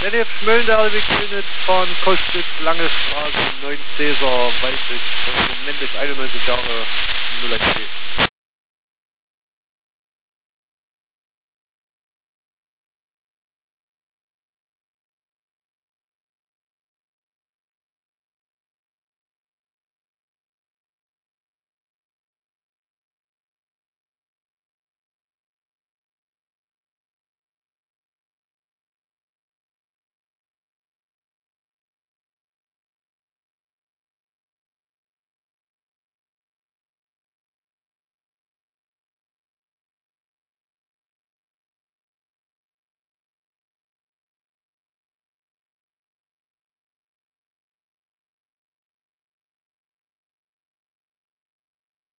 Wenn ihr Schmöllendalweg findet, fahren kostet lange Straße 9 Cäsar, weiß ich, im Moment ist 91 Jahre 0 1